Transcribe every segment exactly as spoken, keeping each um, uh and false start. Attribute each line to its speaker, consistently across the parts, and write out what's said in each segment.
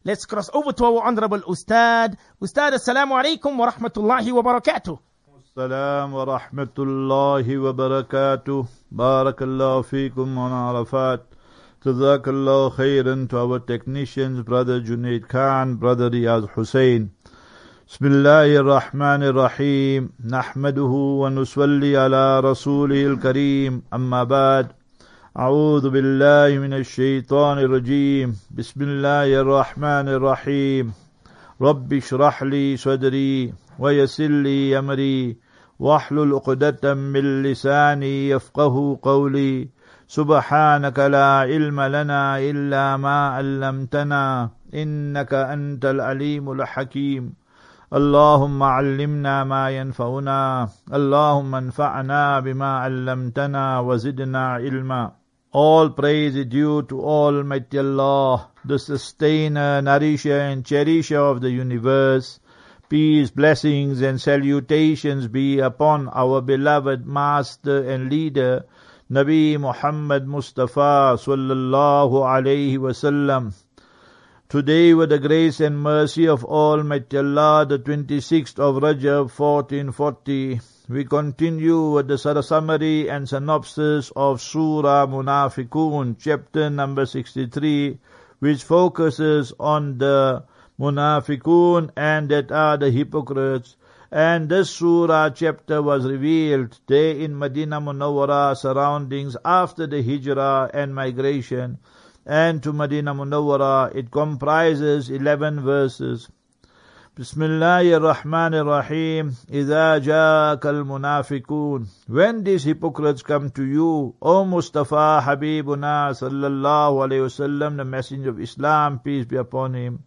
Speaker 1: Let's cross over to our Honorable Ustad. Ustad, Assalamu alaikum wa rahmatullahi wa barakatuh.
Speaker 2: Assalam wa rahmatullahi wa barakatuh. Barakallahu feekum on Arafat. Jazakallahu khairan to our technicians, Brother Junaid Khan, Brother Riyaz Hussain. Bismillahir Rahmanir Rahim. Nahmaduhu wa nusalli ala Rasulil Kareem. Amma ba'd. A'udhu billahi minash shaitanir rajeem. Bismillahir Rahmanir Rahim. Rabbi shrah li sadri wa yassir li amri wahlul uqdatam min lisani yafqahu qawli. سبحانك لا علم لنا إلا ما علمتنا إنك أنت العليم الحكيم اللهم علمنا ما ينفعنا اللهم انفعنا بما علمتنا وزدنا علما. All praise is due to Almighty Allah, the sustainer, nourisher and cherisher of the universe. Peace, blessings and salutations be upon our beloved master and leader, Nabi Muhammad Mustafa sallallahu alayhi wasallam. Today, with the grace and mercy of Almighty Allah, the twenty-sixth of Rajab fourteen forty, we continue with the summary and synopsis of Surah Munafiqun, chapter number sixty-three, which focuses on the Munafiqun, and that are the hypocrites. And this surah chapter was revealed there in Medina Munawwara surroundings after the hijrah and migration. And to Medina Munawwara it comprises eleven verses. Bismillahir Rahmanir Rahim. Idha ja'akal munafiqun. When these hypocrites come to you, O Mustafa Habibuna sallallahu alayhi wasallam, the messenger of Islam, peace be upon him.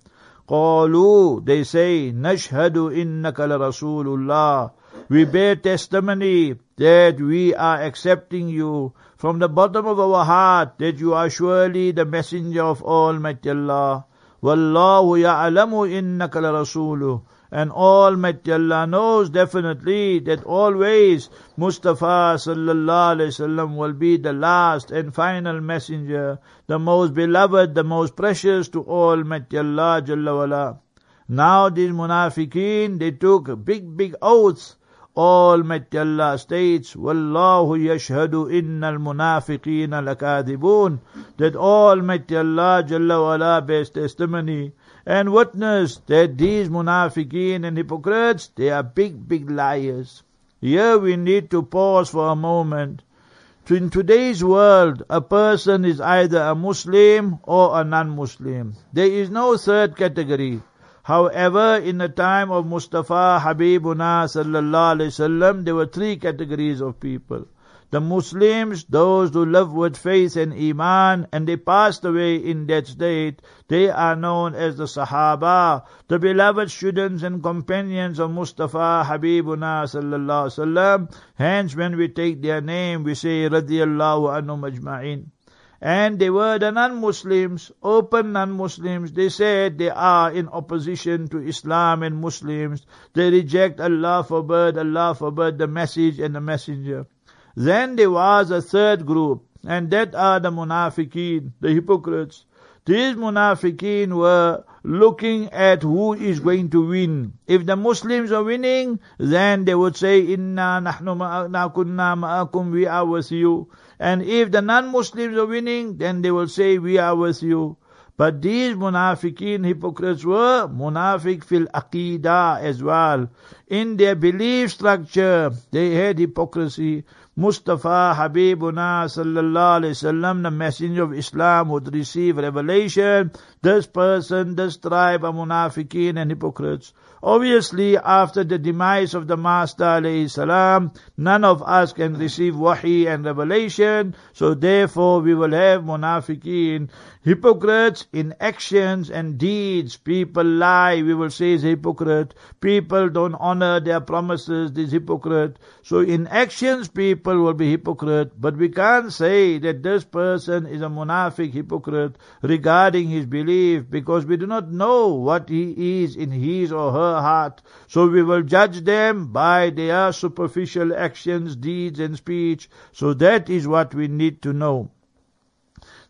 Speaker 2: قالوا, they say, نشهد إنك لرسول الله. We bear testimony that we are accepting you from the bottom of our heart, that you are surely the messenger of Almighty Allah. وَاللَّهُ يَعْلَمُ إِنَّكَ لَرَسُولُهُ. And Almighty Allah knows definitely that always Mustafa sallallahu alayhi wasallam will be the last and final messenger, the most beloved, the most precious to Almighty Allah Jalla wala. Now these munafiqeen, they took big, big oaths. Almighty Allah states, Wallahu yashhadu innal munafiqeen lakadibun, that Almighty Allah Jalla wala bears testimony and witness that these munafiqeen and hypocrites, they are big, big liars. Here we need to pause for a moment. In today's world, a person is either a Muslim or a non-Muslim. There is no third category. However, in the time of Mustafa Habibuna sallallahu alayhi wasallam, there were three categories of people. The Muslims, those who live with faith and Iman, and they passed away in that state, they are known as the Sahaba, the beloved students and companions of Mustafa Habibuna sallallahu alaihi wasallam. Hence, when we take their name, we say radiyallahu anhum ajma'in. And they were the non-Muslims, open non-Muslims. They said they are in opposition to Islam and Muslims. They reject Allah forbid, Allah forbid the message and the messenger. Then there was a third group, and that are the munafiqeen, the hypocrites. These munafiqeen were looking at who is going to win. If the Muslims are winning, then they would say, Inna nahnu ma'akna kunna ma'akum, we are with you. And if the non-Muslims are winning, then they will say, we are with you. But these munafiqeen, hypocrites, were munafiq fil aqidah as well. In their belief structure, they had hypocrisy. Mustafa Habibuna sallallahu alayhi wasallam, the messenger of Islam, would receive revelation. This person, this tribe are munafiqeen and hypocrites. Obviously, after the demise of the Master alayhi salam, none of us can receive wahi and revelation. So therefore, we will have munafiqeen, hypocrites in actions and deeds. People lie, we will say is hypocrite. People don't honor their promises, this hypocrite. So in actions, people will be hypocrite, but we can't say that this person is a munafiq hypocrite regarding his belief, because we do not know what he is in his or her heart. So we will judge them by their superficial actions, deeds and speech. So that is what we need to know.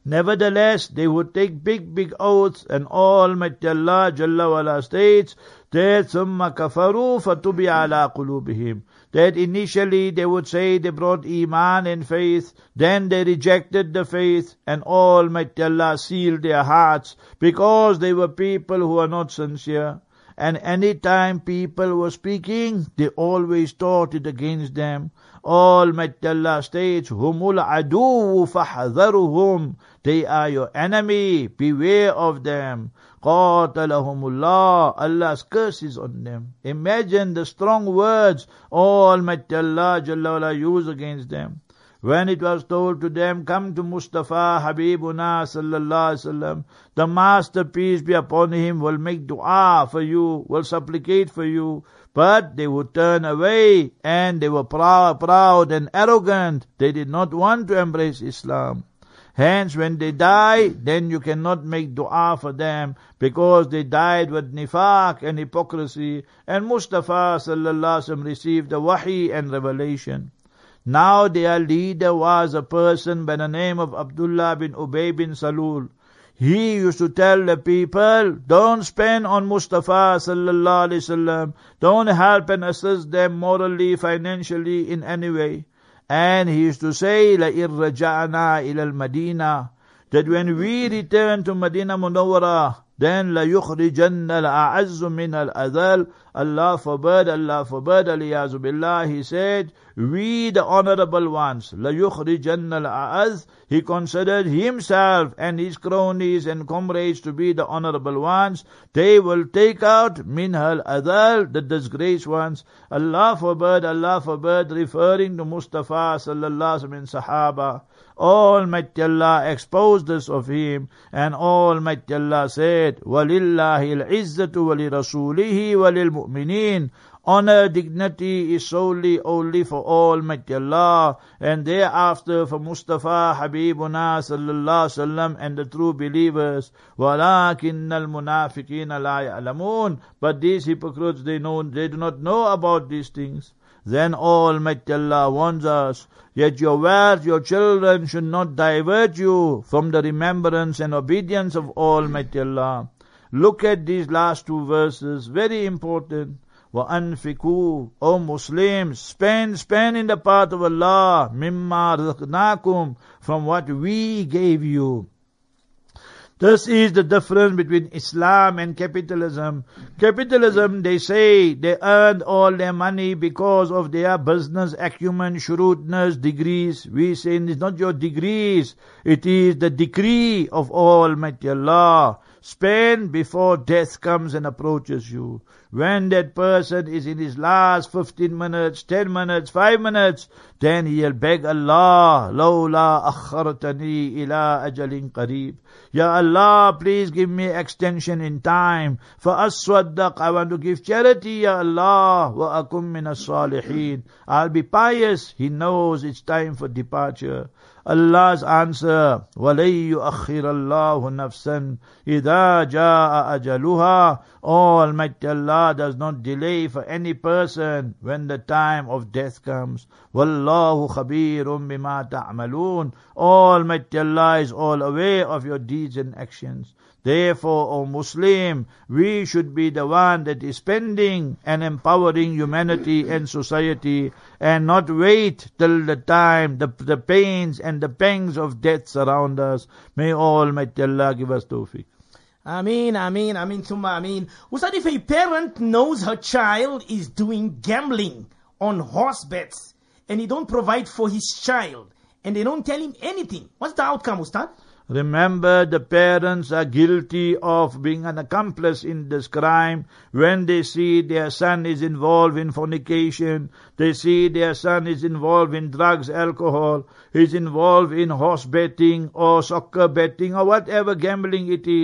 Speaker 2: Nevertheless, they would take big, big oaths, and Almighty Allah Jalla wala states that ثُمَّ كَفَرُوا فَتُبِعَ عَلَىٰ قُلُوبِهِمْ, that initially they would say they brought Iman and faith, then they rejected the faith, and Almighty Allah sealed their hearts, because they were people who are not sincere. And any time people were speaking, they always taught it against them. Almighty Allah states, Humul adu fahdharuhum, they are your enemy, beware of them. Qatalahumullah, Allah's curse is on them. Imagine the strong words Almighty Allah Jalla wala used against them. When it was told to them, come to Mustafa Habibuna sallallahu alaihi wasallam, the Master, peace be upon him, will make dua for you, will supplicate for you. But they would turn away, and they were proud, proud and arrogant. They did not want to embrace Islam. Hence, when they die, then you cannot make dua for them, because they died with nifaq and hypocrisy, and Mustafa sallallahu alaihi wasallam received the wahi and revelation. Now their leader was a person by the name of Abdullah bin Ubay bin Salul. He used to tell the people, don't spend on Mustafa sallallahu alaihi wasallam, don't help and assist them morally, financially, in any way. And he used to say, لَإِن رَجَعْنَا إِلَى الْمَدِينَةِ, that when we return to Medina Munawwara, then لَيُخْرِجَنَّ الْأَعَزُّ مِنَ الْأَذَلِ, Allah forbid, Allah forbid, aliyazu billah, he said, we the honorable ones, لَيُخْرِجَنَّ الْأَعَزُّ, he considered himself and his cronies and comrades to be the honorable ones. They will take out minhal adal, the disgraced ones. Allah forbid, Allah forbid, referring to Mustafa sallallahu alaihi wasallam and Sahaba. Almighty Allah exposed this of him, and Almighty Allah said, وَلِلَّهِ الْعِزَّةُ وَلِرَسُولِهِ وَلِلْمُؤْمِنِينَ. Honor, dignity is solely only for Almighty Allah, and thereafter for Mustafa Habibuna sallallahu alaihi wasallam and the true believers. وَلَكِنَّ الْمُنَافِقِينَ لَا يَعْلَمُونَ. But these hypocrites, they know, they do not know about these things. Then Almighty Allah warns us, yet your wealth, your children should not divert you from the remembrance and obedience of Almighty Allah. Look at these last two verses, very important. وَأَنْفِقُوا, O Muslims, spend, spend in the path of Allah, مِمَّا رَزَقْنَاكُمْ, from what we gave you. This is the difference between Islam and capitalism. Capitalism, they say, they earned all their money because of their business acumen, shrewdness, degrees. We say it's not your degrees, it is the decree of Almighty Allah. Spend before death comes and approaches you. When that person is in his last fifteen minutes, ten minutes, five minutes, then he'll beg Allah, لَوْلَا أَخَّرْتَنِي إِلَىٰ أَجَلٍ قَرِيبٍ. Ya Allah, please give me extension in time. فَأَصْوَدَّقْ, I want to give charity, Ya Allah. وَأَكُمْ مِنَ الصَّالِحِينَ, I'll be pious. He knows it's time for departure. Allah's answer, وَلَن يُؤَخِّرَ اللَّهُ نَفْسًا إِذَا جَاءَ أَجَلُهَا. Almighty Allah does not delay for any person when the time of death comes. وَاللَّهُ خَبِيرٌ بِمَا تَعْمَلُونَ. Almighty Allah is all aware of your deeds and actions. Therefore, O Muslim, we should be the one that is spending and empowering humanity and society, and not wait till the time, the, the pains and the pangs of death surround us. May Almighty Allah give us tawfiq.
Speaker 1: Ameen, Ameen, Ameen, Summa Ameen. Ustad, if a parent knows her child is doing gambling on horse bets, and he don't provide for his child, and they don't tell him anything, what's the outcome, Ustad?
Speaker 2: Remember, the parents are guilty of being an accomplice in this crime. When they see their son is involved in fornication, they see their son is involved in drugs, alcohol, is involved in horse betting or soccer betting or whatever gambling it is,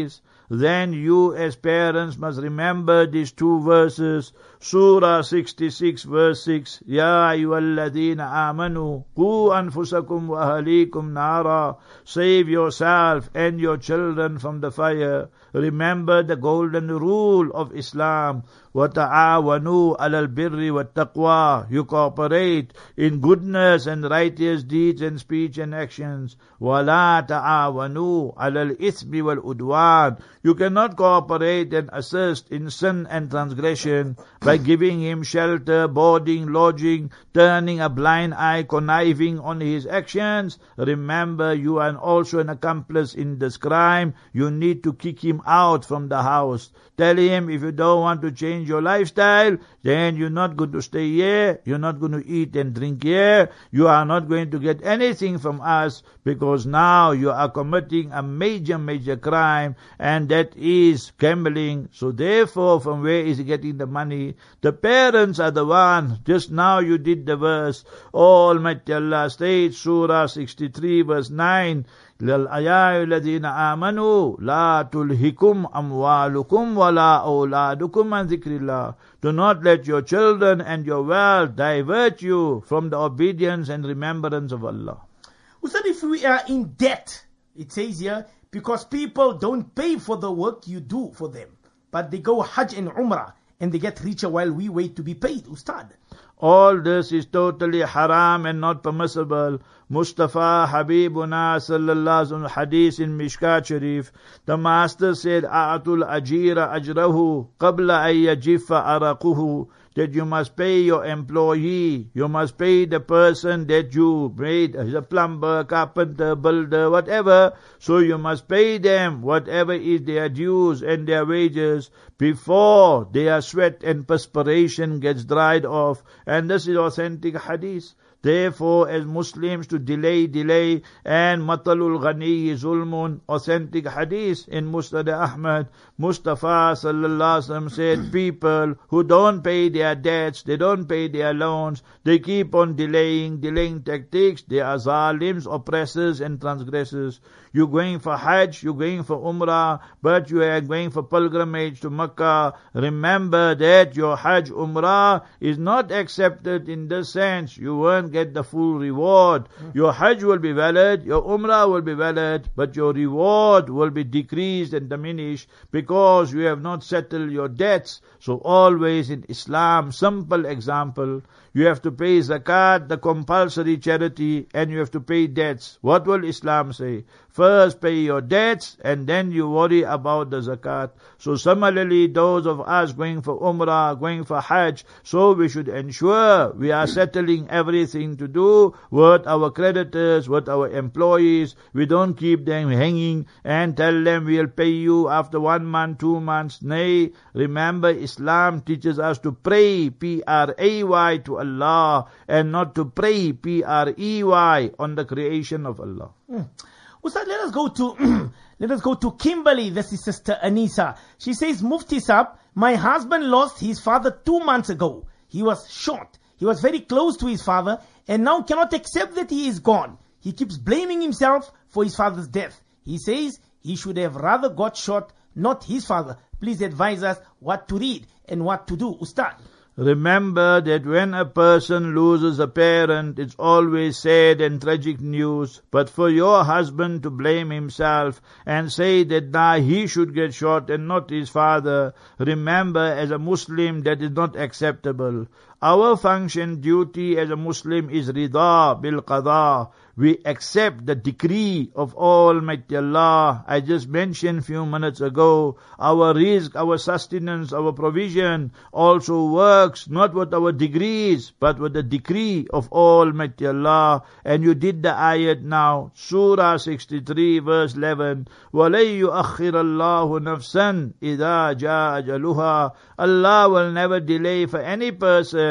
Speaker 2: then you as parents must remember these two verses. Surah sixty-six verse six, Ya ayyuhalladhina amanu, qu anfusakum wa ahlikum nara, save yourself and your children from the fire. Remember the golden rule of Islam. وَتَعَاوَنُوا عَلَى الْبِرِّ وَالتَّقْوَى. You cooperate in goodness and righteous deeds and speech and actions. وَلَا تَعَاوَنُوا عَلَى الْإِثْمِ وَالْعُدْوَانِ. You cannot cooperate and assist in sin and transgression by giving him shelter, boarding, lodging, turning a blind eye, conniving on his actions. Remember, you are also an accomplice in this crime. You need to kick him out from the house. Tell him, if you don't want to change your lifestyle, then you're not going to stay here, you're not going to eat and drink here, you are not going to get anything from us, because now you are committing a major, major crime, and that is gambling. So therefore, from where is he getting the money? The parents are the one. Just now you did the verse. Almighty Allah states, Surah sixty-three verse nine, يَا أَيُّهَا الَّذِينَ آمَنُوا لَا تُلْهِكُمْ أَمْوَالُكُمْ وَلَا أَوْلَادُكُمْ عَنْ ذِكْرِ اللَّهِ. Do not let your children and your wealth divert you from the obedience and remembrance of Allah.
Speaker 1: Ustad, if we are in debt, it says here, because people don't pay for the work you do for them, but they go Hajj and Umrah, and they get richer while we wait to be paid, Ustad.
Speaker 2: All this is totally haram and not permissible. Mustafa Habibuna sallallahu alaihi hadith in Mishkat Sharif, the Master said, A'atul ajira ajrahu qabla ay yajifa araquhu, that you must pay your employee, you must pay the person that you made, as a plumber, carpenter, builder, whatever. So you must pay them whatever is their dues and their wages before their sweat and perspiration gets dried off. And this is authentic hadith. Therefore, as Muslims, to delay, delay, and matalul ghani zulmun, authentic hadith in Musnad Ahmad, Mustafa sallallahu alaihi wasallam said, people who don't pay their debts, they don't pay their loans, they keep on delaying, delaying tactics, they are zalims, oppressors, and transgressors. You're going for Hajj, you're going for Umrah, but you are going for pilgrimage to Makkah. Remember that your Hajj, Umrah is not accepted in this sense. You won't get the full reward. Your Hajj will be valid, your Umrah will be valid, but your reward will be decreased and diminished because you have not settled your debts. So always in Islam, simple example, you have to pay zakat, the compulsory charity, and you have to pay debts. What will Islam say? First pay your debts, and then you worry about the zakat. So similarly, those of us going for Umrah, going for Hajj, so we should ensure we are settling everything to do with our creditors, with our employees. We don't keep them hanging and tell them we'll pay you after one month, two months. Nay, remember Islam teaches us to pray, P R A Y, to Allah, and not to pray, P R E Y, on the creation of Allah.
Speaker 1: Hmm. Ustad, let us go to let us go to Kimberly. This is Sister Anisa. She says, Mufti Sahab, my husband lost his father two months ago. He was shot. He was very close to his father and now cannot accept that he is gone. He keeps blaming himself for his father's death. He says he should have rather got shot, not his father. Please advise us what to read and what to do, Ustad.
Speaker 2: Remember that when a person loses a parent, it's always sad and tragic news. But for your husband to blame himself and say that now he should get shot and not his father, remember, as a Muslim, that is not acceptable. Our function, duty as a Muslim is rida bil qada. We accept the decree of Almighty Allah. I just mentioned few minutes ago, our rizq, our sustenance, our provision also works not with our degrees, but with the decree of Almighty Allah. And you did the ayat now, Surah sixty-three verse eleven, وَلَن يُؤَخِّرَ اللَّهُ نَفْسًا إِذَا جَاءَ أَجَلُهَا. Allah will never delay for any person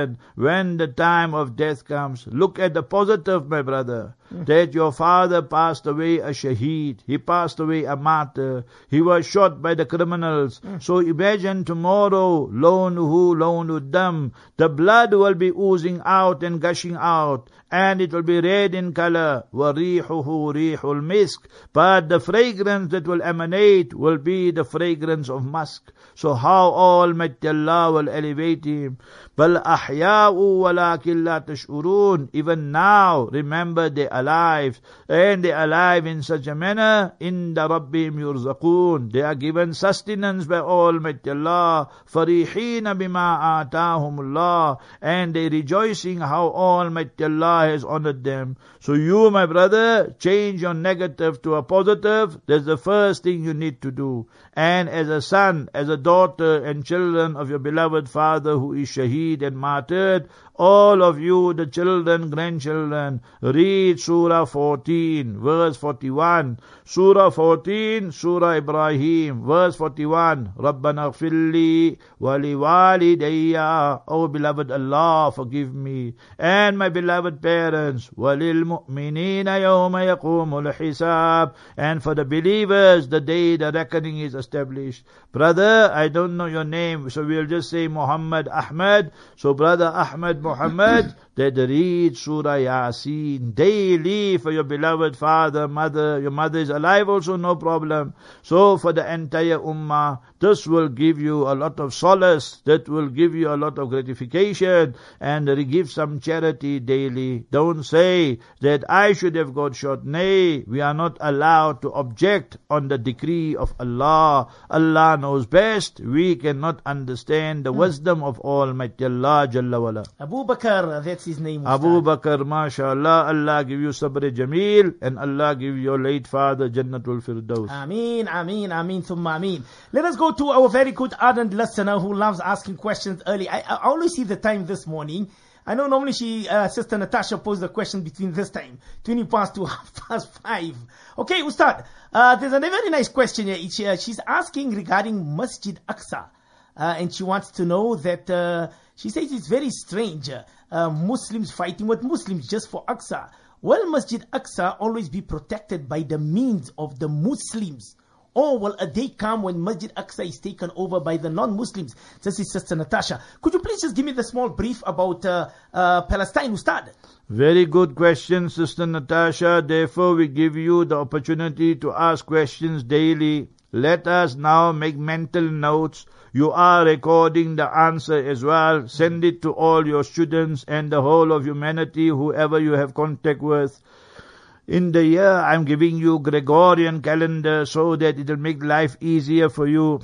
Speaker 2: children, when the time of death comes, look at the positive, my brother, mm. that your father passed away a shaheed. He passed away a martyr. He was shot by the criminals. Mm. So imagine tomorrow, lawnuhu, lawnuddam, the blood will be oozing out and gushing out, and it will be red in color. وَرِيحُهُ رِيحُ الْمِسْكِ. But the fragrance that will emanate will be the fragrance of musk. So how Almighty Allah will elevate him. بَلْ أَحْيَاءُ وَلَكِنْ لَا تَشْعُرُونَ. Even now, remember they're alive. And they're alive in such a manner, إِنَّ رَبِّهِمْ يُرْزَقُونَ. They are given sustenance by Almighty Allah. فَرِحِينَ بِمَا آتَاهُمُ اللَّهُ. And they rejoicing how Almighty Allah has honored them. So you, my brother, change your negative to a positive. That's the first thing you need to do. And as a son, as a daughter and children of your beloved father who is shaheed and martyred, all of you, the children, grandchildren, read Surah fourteen, verse forty-one. Surah fourteen, Surah Ibrahim, verse forty-one. Rabbana ghfirli wa liwalidayya. Oh beloved Allah, forgive me and my beloved parents. Walil mu'minina yawma yaqumul hisab. And for the believers, the day the reckoning is established. Brother, I don't know your name, so we'll just say Muhammad Ahmad. So brother Ahmad Muhammad, that read Surah Yasin daily for your beloved father, mother. Your mother is alive also, no problem. So for the entire ummah, this will give you a lot of solace, that will give you a lot of gratification, and give some charity daily. Don't say that I should have got shot. Nay, we are not allowed to object on the decree of Allah. Allah knows best. We cannot understand the hmm. wisdom of Almighty Allah Jalla wala.
Speaker 1: Abu Bakr, that's his name.
Speaker 2: Abu Bakr, mashallah. Allah give you sabr jameel, and Allah give your late father Jannatul Firdaus.
Speaker 1: Ameen, ameen, ameen, thumma ameen. Let us go to our very good ardent listener who loves asking questions early. I, I only see the time this morning. I know normally she, uh, Sister Natasha posed the question between this time, twenty past to half past five. Okay, Ustad, uh, there's a very nice question here. She, uh, she's asking regarding Masjid Aqsa. Uh, and she wants to know that, uh, she says it's very strange, uh, Muslims fighting with Muslims just for Aqsa. Will Masjid Aqsa always be protected by the means of the Muslims? Or will a day come when Masjid Aqsa is taken over by the non-Muslims? This is Sister Natasha. Could you please just give me the small brief about uh, uh, Palestine, Ustad?
Speaker 2: Very good question, Sister Natasha. Therefore, we give you the opportunity to ask questions daily. Let us now make mental notes. You are recording the answer as well. Send it to all your students and the whole of humanity, whoever you have contact with. In the year, I'm giving you Gregorian calendar so that it will make life easier for you.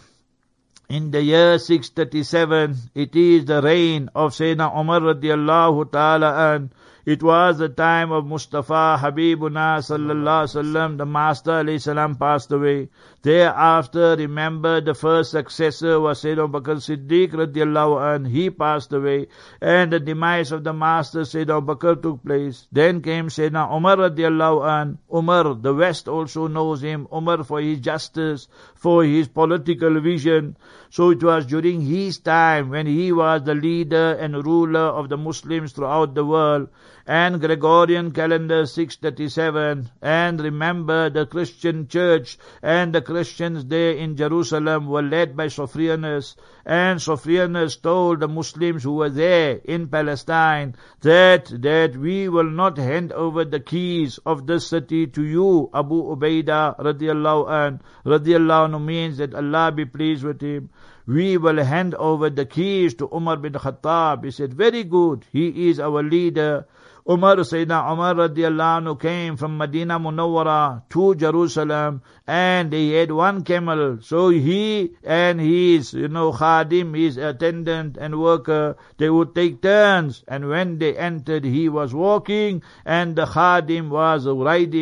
Speaker 2: In the year six thirty-seven, it is the reign of Sayyidina Umar radiallahu ta'ala an. It was the time of Mustafa Habibuna sallallahu alaihi wasallam. The Master alayhi salam passed away. Thereafter, remember, the first successor was Sayyidina Abu Bakr Siddiq radiallahu anh. He passed away. And the demise of the Master Sayyidina Abu Bakr took place. Then came Sayyidina Umar radiallahu anh. Umar, the West also knows him. Umar for his justice, for his political vision. So it was during his time when he was the leader and ruler of the Muslims throughout the world. And Gregorian calendar six thirty-seven. And remember, the Christian church and the Christians there in Jerusalem were led by Sophronius. And Sophronius told the Muslims who were there in Palestine that, that we will not hand over the keys of this city to you, Abu Ubaidah radiallahu anh. Radiallahu anh means that Allah be pleased with him. We will hand over the keys to Umar bin Khattab. He said, very good, he is our leader. Umar, Sayyidina Umar radiallahu anhu came from Medina Munawwara to Jerusalem, and he had one camel. So he and his, you know, khadim, his attendant and worker, they would take turns. And when they entered, he was walking and the khadim was riding.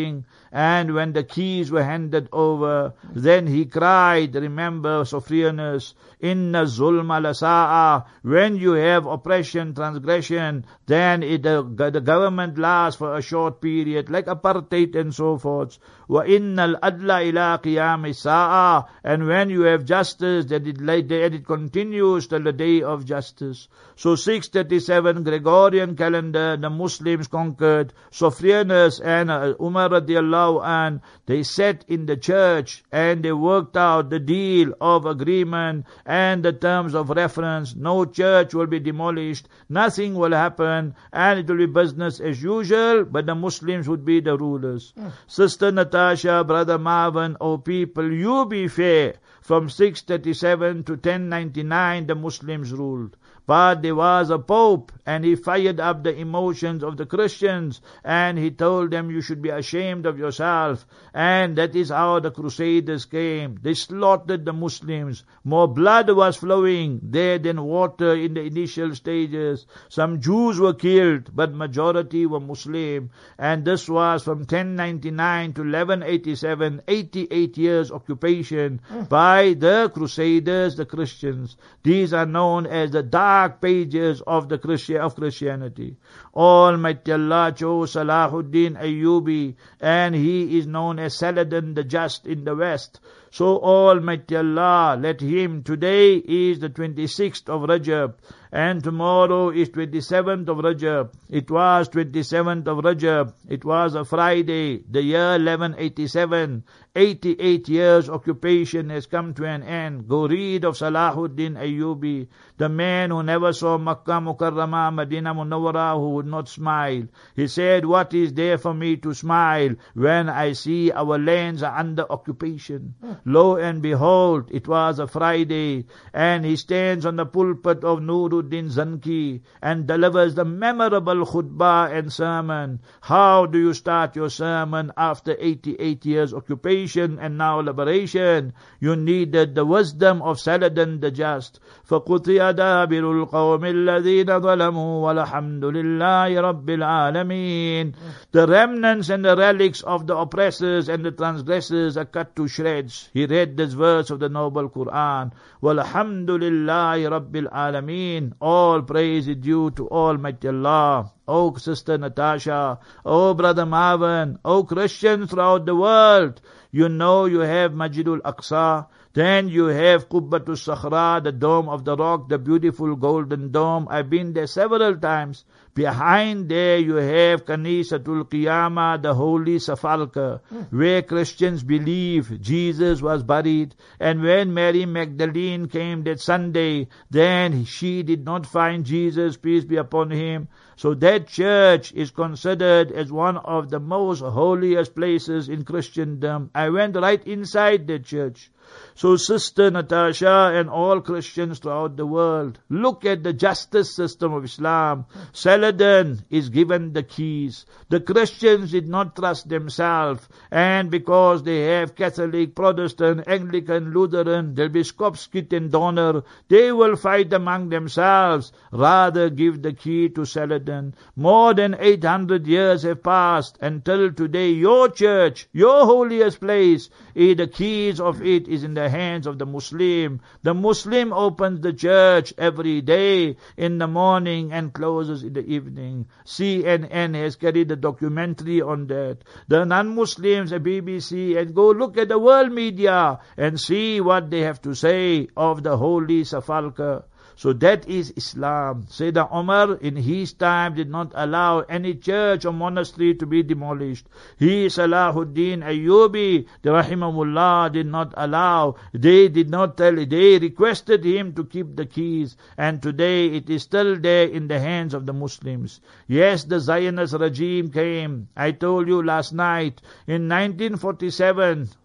Speaker 2: And when the keys were handed over, then he cried, remember Sophronius, Inna zulma lasa'a, when you have oppression, transgression, then it, the, the government lasts for a short period, like apartheid and so forth. Wa innal adla ila qiyam sa'a, and when you have justice, then it, then it continues till the day of justice. So six thirty-seven Gregorian calendar, the Muslims conquered. Sophronius and uh, Umar radiallahu an, they sat in the church and they worked out the deal of agreement and the terms of reference. No church will be demolished, nothing will happen, and it will be business as usual, but the Muslims would be the rulers. Mm. Sister Natasha, Brother Marvin, oh people, you be fair. From six thirty-seven to ten ninety-nine, the Muslims ruled. But there was a Pope, and he fired up the emotions of the Christians, and he told them, you should be ashamed of yourself. And that is how the Crusaders came. They slaughtered the Muslims. More blood was flowing there than water in the initial stages. Some Jews were killed, but majority were Muslim. And this was from ten ninety-nine to eleven eighty-seven, eighty-eight years occupation mm. by the Crusaders, the Christians. These are known as the dark pages of the Christian of Christianity. Almighty Allah chose Salahuddin Ayyubi, and he is known as Saladin the Just in the West. So Almighty Allah, let him, today is the twenty-sixth of Rajab, and tomorrow is twenty-seventh of Rajab. It was twenty-seventh of Rajab. It was a Friday, the year eleven eighty-seven. eighty-eight years occupation has come to an end. Go read of Salahuddin Ayyubi, the man who never saw Makkah Mukarramah, Medina Munawwara, who would not smile. He said, what is there for me to smile when I see our lands are under occupation? Mm. Lo and behold, it was a Friday, and he stands on the pulpit of Nuruddin Zanki and delivers the memorable khutbah and sermon. How do you start your sermon after eighty-eight years occupation and now liberation? You needed the wisdom of Saladin the Just. فَقُطِيَ دَابِرُ الْقَوْمِ الَّذِينَ ظَلَمُوا وَالْحَمْدُ لِلَّهِ رَبِّ الْعَالَمِينَ. The remnants and the relics of the oppressors and the transgressors are cut to shreds. He read this verse of the noble Quran. وَالْحَمْدُ لِلَّهِ رَبِّ الْعَالَمِينَ. All praise is due to Almighty Allah. Oh Sister Natasha, oh Brother Marvin, oh Christians throughout the world, you know you have Masjidul Aqsa, then you have Qubbatul Sakhra, the dome of the rock, the beautiful golden dome. I've been there several times. Behind there you have Kanisatul Qiyamah, the holy sepulchre, mm. where Christians believe Jesus was buried. And when Mary Magdalene came that Sunday, then she did not find Jesus, peace be upon him. So that church is considered as one of the most holiest places in Christendom. I went right inside that church. So Sister Natasha and all Christians throughout the world, look at the justice system of Islam. Saladin is given the keys. The Christians did not trust themselves, and because they have Catholic, Protestant, Anglican, Lutheran, there'll be Skopskit and Donner, they will fight among themselves. Rather give the key to Saladin. More than eight hundred years have passed until today your church, your holiest place, the keys of it is in the hands of the Muslim. The Muslim opens the church every day in the morning and closes in the evening. C N N has carried a documentary on that. The non-Muslims, the B B C, and go look at the world media and see what they have to say of the holy sepulchre. So that is Islam. Sayyidina Umar in his time did not allow any church or monastery to be demolished. He, Salahuddin Ayyubi, the Rahimahullah, did not allow. They did not tell, they requested him to keep the keys. And today it is still there in the hands of the Muslims. Yes, the Zionist regime came. I told you last night, in nineteen forty-seven,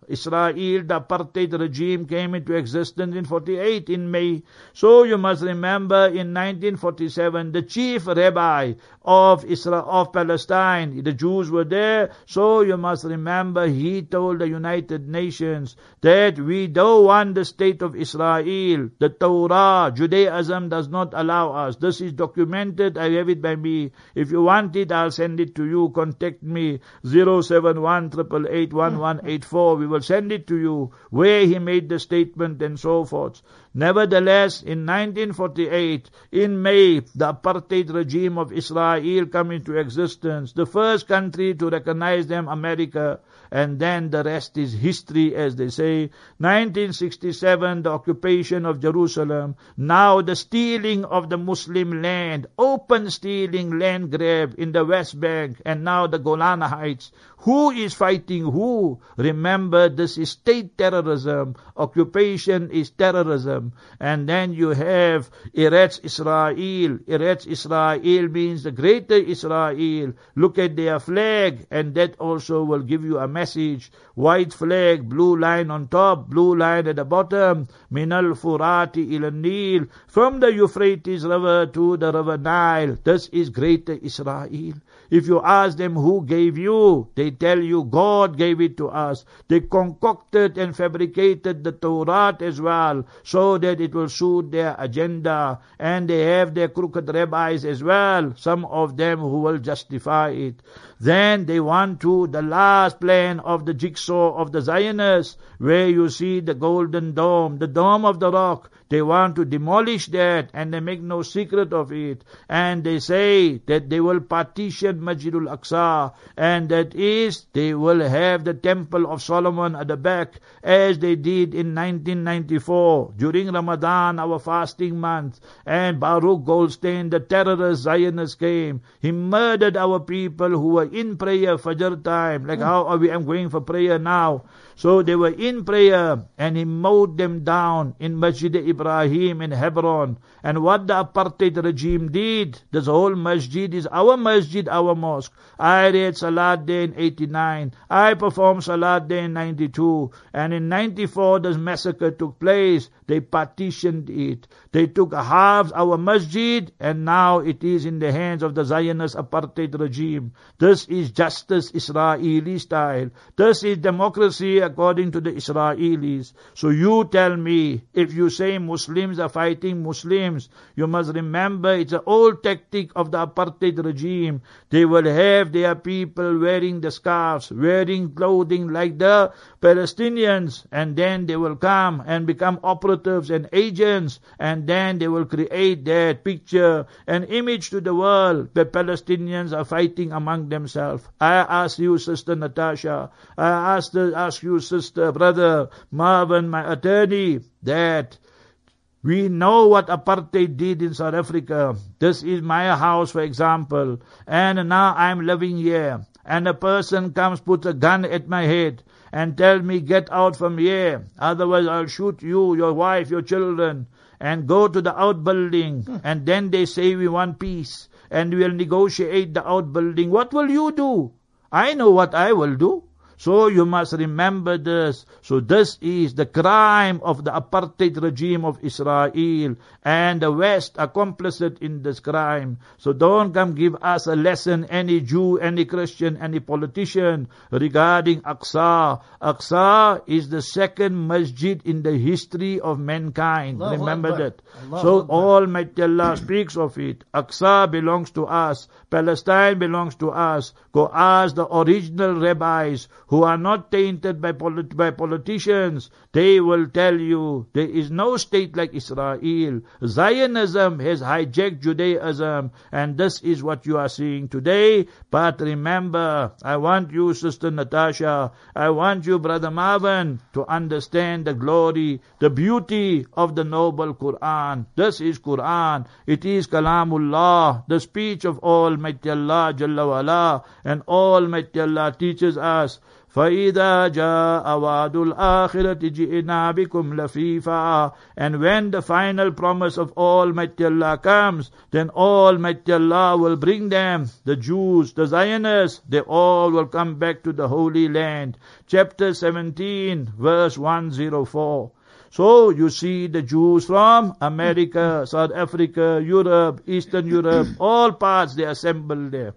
Speaker 2: Israel, the apartheid regime, came into existence in forty-eight in May. So you must remember in nineteen forty-seven, the chief rabbi of Israel, of Palestine, the Jews were there. So you must remember he told the United Nations that we don't want the state of Israel. The Torah, Judaism does not allow us. This is documented. I have it by me. If you want it, I'll send it to you. Contact me zero seven one eight eight eight one one eight four. We will send it to you where he made the statement and so forth. Nevertheless, in nineteen forty-eight, in May, the apartheid regime of Israel came into existence. The first country to recognize them, America, and then the rest is history, as they say. nineteen sixty-seven, the occupation of Jerusalem. Now the stealing of the Muslim land, open stealing, land grab in the West Bank, and now the Golan Heights. Who is fighting who? Remember, this is state terrorism. Occupation is terrorism. And then you have Eretz Israel. Eretz Israel means the greater Israel. Look at their flag, and that also will give you a message. White flag, blue line on top, blue line at the bottom. Minal Furati ila Nil. From the Euphrates River to the River Nile. This is greater Israel. If you ask them who gave you, they tell you God gave it to us. They concocted and fabricated the Torah as well, so that it will suit their agenda. And they have their crooked rabbis as well, some of them who will justify it. Then they want to, the last plan of the jigsaw of the Zionists, where you see the golden dome, the dome of the rock. They want to demolish that, and they make no secret of it. And they say that they will partition Masjidul Aqsa, and that is, they will have the Temple of Solomon at the back, as they did in nineteen ninety-four, during Ramadan, our fasting month. And Baruch Goldstein, the terrorist Zionist, came. He murdered our people who were in prayer Fajr time, like how are we am going for prayer now. So they were in prayer, and he mowed them down in Masjid Ibrahim in Hebron. And what the apartheid regime did, this whole masjid is our masjid, our mosque. I read Salat Day in eighty-nine. I performed Salat Day in ninety-two. And in ninety-four, this massacre took place. They partitioned it. They took half our masjid, and now it is in the hands of the Zionist apartheid regime. This is justice Israeli style. This is democracy according to the Israelis. So you tell me, if you say Muslims are fighting Muslims, you must remember it's an old tactic of the apartheid regime. They will have their people wearing the scarves, wearing clothing like the Palestinians, and then they will come and become operatives and agents, and then they will create that picture, an image to the world that Palestinians are fighting among themselves. I ask you, Sister Natasha, I ask, the, ask you, Sister, Brother Marvin, my attorney, that we know what apartheid did in South Africa. This is my house, for example, and now I'm living here, and a person comes, puts a gun at my head, and tell me, get out from here, otherwise I'll shoot you, your wife, your children, and go to the outbuilding. Hmm. And then they say we want peace, and we'll negotiate the outbuilding. What will you do? I know what I will do. So you must remember this. So this is the crime of the apartheid regime of Israel, and the West are complicit in this crime. So don't come give us a lesson, any Jew, any Christian, any politician, regarding Aqsa. Aqsa is the second masjid in the history of mankind. Allah remember Allah. that. Allah so Allah. Almighty Allah speaks of it. Aqsa belongs to us. Palestine belongs to us. Go ask the original rabbis who are not tainted by, polit- by politicians. They will tell you there is no state like Israel. Zionism has hijacked Judaism, and this is what you are seeing today. But remember, I want you, Sister Natasha, I want you, Brother Marvin, to understand the glory, the beauty of the noble Quran. This is Quran. It is Kalamullah, the speech of Almighty Allah Jalla wa'ala, and Almighty Allah teaches us, فَإِذَا جَاءَ وَعْدُ الْآخِرَةِ جِئْنَا بِكُمْ لَفِيفًا. And when the final promise of Almighty Allah comes, then Almighty Allah will bring them, the Jews, the Zionists, they all will come back to the Holy Land. Chapter seventeen, verse one oh four. So you see the Jews from America, South Africa, Europe, Eastern Europe, all parts, they assemble there.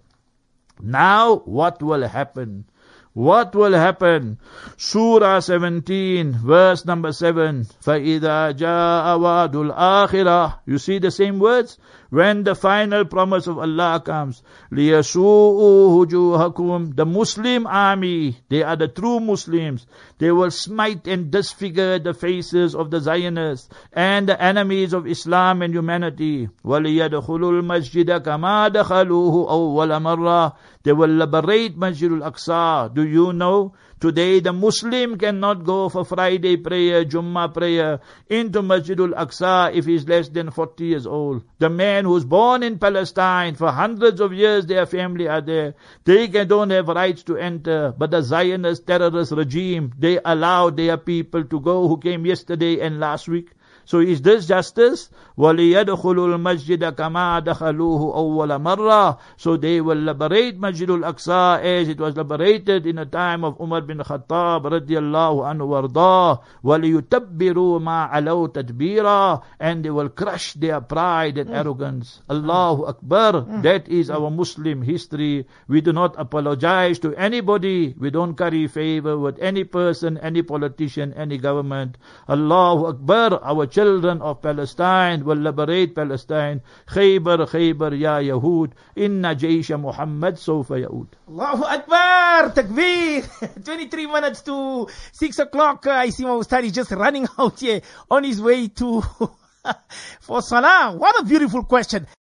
Speaker 2: Now what will happen? What will happen? Surah seventeen, verse number seven. فَإِذَا جَاءَ وَعْدُ الْآخِرَةِ. You see the same words? When the final promise of Allah comes, لِيَسُوءُوا وُجُوهَكُمْ. The Muslim army, they are the true Muslims. They will smite and disfigure the faces of the Zionists and the enemies of Islam and humanity. وَلِيَدْخُلُوا الْمَسْجِدَ كَمَا دَخَلُوهُ أَوَّلَ مَرَّةٍ. They will liberate Masjid al-Aqsa. Do you know? Today the Muslim cannot go for Friday prayer, Jummah prayer into Masjid al-Aqsa if he is less than forty years old. The man who is born in Palestine, for hundreds of years their family are there. They can, don't have rights to enter. But the Zionist terrorist regime, they allow their people to go who came yesterday and last week. So is this justice? وَلِيَدْخُلُوا الْمَسْجِدَ كَمَا دَخَلُوهُ أَوَّلَ مَرَّةٍ. So they will liberate Masjid al-Aqsa as it was liberated in the time of Umar bin Khattab radiyallahu anhu warda. وَلِيُتَبِّرُوا مَا عَلَوْا تَدْبِيرًا. And they will crush their pride and arrogance. Allahu Akbar. That is our Muslim history. We do not apologize to anybody. We don't curry favor with any person, any politician, any government. Allahu Akbar. Our children of Palestine will liberate Palestine. Khaybar, Khaybar, ya Yahud. Inna Jaysha Muhammad Sofa Yahud.
Speaker 1: Allahu Akbar! Takbir! twenty-three minutes to six o'clock. I see my Ustad is just running out here on his way to for Salah. What a beautiful question.